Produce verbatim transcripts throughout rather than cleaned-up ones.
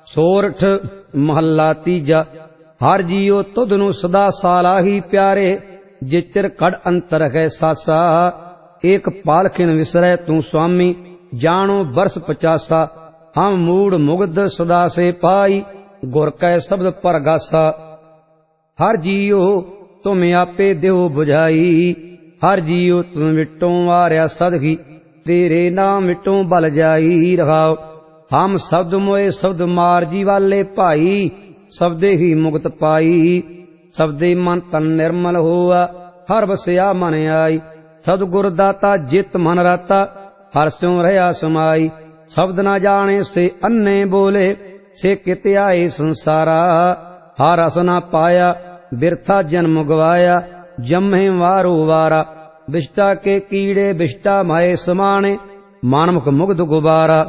ਸੋਰਠ ਮਹੱਲਾ ਤੀਜਾ। ਹਰ ਜੀਉ ਤੁਧ ਨੂੰ ਸਦਾ ਸਾਲਾਹੀ ਪਿਆਰੇ, ਜਿਚਰ ਕੜ ਅੰਤਰ ਹੈ ਸਾਸਾ। ਏਕ ਪਾਲਖਿਨ ਵਿਸਰੈ ਤੂੰ ਸੁਆਮੀ, ਜਾਣੋ ਬਰਸ ਪਚਾਸਾ। ਹਮ ਮੂੜ ਮੁਗਧ ਸਦਾ ਸੇ ਪਾਈ, ਗੁਰ ਕੈ ਸ਼ਬਦ ਪਰਗਾਸਾ। ਹਰ ਜੀਉ ਤੁਮ ਆਪੇ ਦਿਓ ਬੁਝਾਈ, ਹਰ ਜੀਉ ਤੁਮ ਮਿਟੋ ਵਾਰਿਆ ਸਦਗੀ, ਤੇਰੇ ਨਾਮ ਮਿਟੋ ਬਲ ਜਾਈ। ਰਹਾਉ ਹਮ ਸ਼ਬਦ ਮੋਏ ਸ਼ਬਦ ਮਾਰ ਜੀ ਵਾਲੇ ਭਾਈ, ਸ਼ਬਦੇ ਹੀ ਮੁਕਤ ਪਾਈ। ਸ਼ਬਦੇ ਮਨ ਤਨ ਨਿਰਮਲ ਹੋਆ, ਹਰ ਵਸਿਆ ਮਨ ਆਈ। ਸਤਿ ਗੁਰ ਦਾਤਾ ਜਿਤ ਮਨ ਰਾਤਾ, ਹਰ ਸਿਉ ਰਹਾ ਸਮਾਈ। ਸ਼ਬਦ ਨਾ ਜਾਣੇ ਸੇ ਅੰਨੇ ਬੋਲੇ, ਸੇ ਕਿਤ ਆਏ ਸੰਸਾਰਾ। ਹਰ ਰਸ ਨਾ ਪਾਇਆ ਬਿਰਥਾ ਜਨਮ ਗਵਾਇਆ, ਜੰਮੇ ਵਾਰੋ ਵਾਰਾ। ਵਿਸ਼ਟਾ ਕੇ ਕੀੜੇ ਵਿਸ਼ਟਾ ਮਾਏ ਸਮਾਣੇ, ਮਾਨਮੁਖ ਮੁਗਧ ਗੁਬਾਰਾ।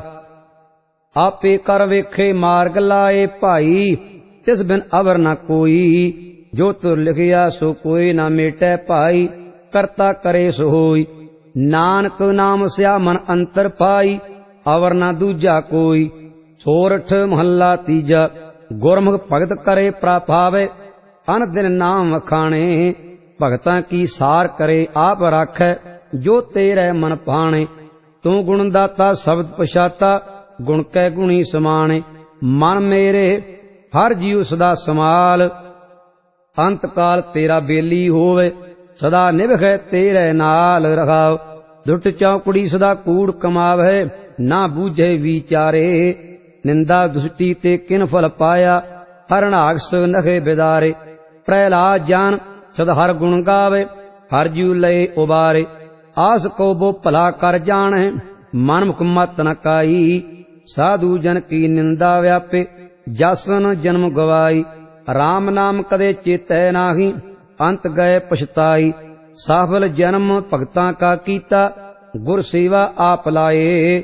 ਆਪੇ ਕਰ ਵੇਖੇ ਮਾਰਗ ਲਾਏ ਭਾਈ, ਤਿਸ ਬਿਨ ਅਵਰ ਨਾ ਕੋਈ। ਜੋ ਤੁਰ ਲਿਖਿਆ ਸੋ ਕੋਈ ਨਾ ਮੇਟੈ ਭਾਈ, ਕਰਤਾ ਕਰੇ ਸੋ ਹੋਈ। ਨਾਨਕ ਨਾਮ ਸਿਆ ਮਨ ਅੰਤਰ ਪਾਈ, ਅਵਰ ਨਾ ਦੂਜਾ ਕੋਈ। ਸੋਰਠ ਮਹੱਲਾ ਤੀਜਾ। ਗੁਰਮੁਖ ਭਗਤ ਕਰੇ ਪ੍ਰਭਾਵੈ, ਅਨ ਦਿਨ ਨਾਮ ਵਖਾਣੇ। ਭਗਤਾਂ ਕੀ ਸਾਰ ਕਰੇ ਆਪ ਰਾਖੈ, ਜੋ ਤੇਰੇ ਮਨ ਭਾਣੇ। ਤੂੰ ਗੁਣ ਦਾਤਾ ਸ਼ਬਦ ਪਛਾਤਾ, ਗੁਣ ਕੈ ਗੁਣੀ ਸਮਾਣੇ। ਮਨ ਮੇਰੇ ਹਰ ਜੀਉ ਸਦਾ ਸਮਾਲ, ਅੰਤ ਕਾਲ ਤੇਰਾ ਬੇਲੀ ਹੋਵੇ, ਸਦਾ ਨਿਭੈ ਤੇਰੇ ਨਾਲ। ਰਹਾਉ ਦੁੱਟ ਚੌਕੜੀ ਸਦਾ ਕੂੜ ਕਮਾਵੈ, ਨਾ ਬੂਝੇ ਵਿਚਾਰੇ। ਨਿੰਦਾ ਦੁਸ਼ਟੀ ਤੇ ਕਿਨ ਫਲ ਪਾਇਆ, ਹਰਨਾਕਸ ਨਖੇ ਬਿਦਾਰੇ। ਪ੍ਰਹਿਲਾਦ ਜਾਨ ਸਦ ਹਰ ਗੁਣ ਗਾਵੇ, ਹਰ ਜੀਉ ਲਏ ਉਬਾਰੇ। ਆਸ ਕੋ ਬੋ ਭਲਾ ਕਰ ਜਾਣੈ, ਮਨਮੁਖ ਮਤ ਨ ਕਾਈ। ਸਾਧੂ ਜਨ ਕੀ ਨਿੰਦਾ ਵਿਆਪੇ, ਜਸਨ ਜਨਮ ਗਵਾਈ। ਰਾਮ ਨਾਮ ਕਦੇ ਚੇਤੈ ਨਾਹੀ, ਅੰਤ ਗਏ ਪਛਤਾਈ। ਸਫਲ ਜਨਮ ਭਗਤਾਂ ਕਾ ਕੀਤਾ, ਗੁਰ ਸੇਵਾ ਆਪ ਲਾਏ।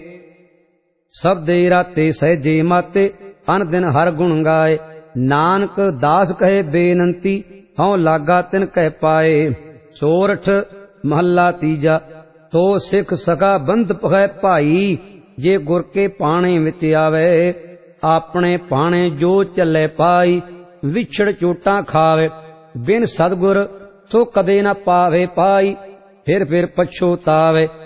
ਸਬਦੇ ਰਾਤੇ ਸਹਿਜੇ ਮਾਤੇ, ਅਨ ਦਿਨ ਹਰ ਗੁਣ ਗਾਏ। ਨਾਨਕ ਦਾਸ ਕਹੇ ਬੇਨੰਤੀ, ਹਉ ਲਾਗਾ ਤਿਨ ਕਹਿ ਪਾਏ। ਸੋਰਠ ਮਹੱਲਾ ਤੀਜਾ। ਤੋ ਸਿੱਖ ਸਕਾ ਬੰਧ ਪਖੈ ਭਾਈ, ਜੇ ਗੁਰ ਕੇ ਪਾਣੇ ਵਿੱਚ ਆਵੇ। ਆਪਣੇ ਪਾਣੇ ਜੋ ਚੱਲੇ ਪਾਈ, ਵਿਛੜ ਚੋਟਾਂ ਖਾਵੇ। ਬਿਨ ਸਤਿਗੁਰ ਸੋ ਕਦੇ ਨਾ ਪਾਵੇ ਪਾਈ, ਫਿਰ ਫਿਰ ਪਛੋਤਾਵੇ।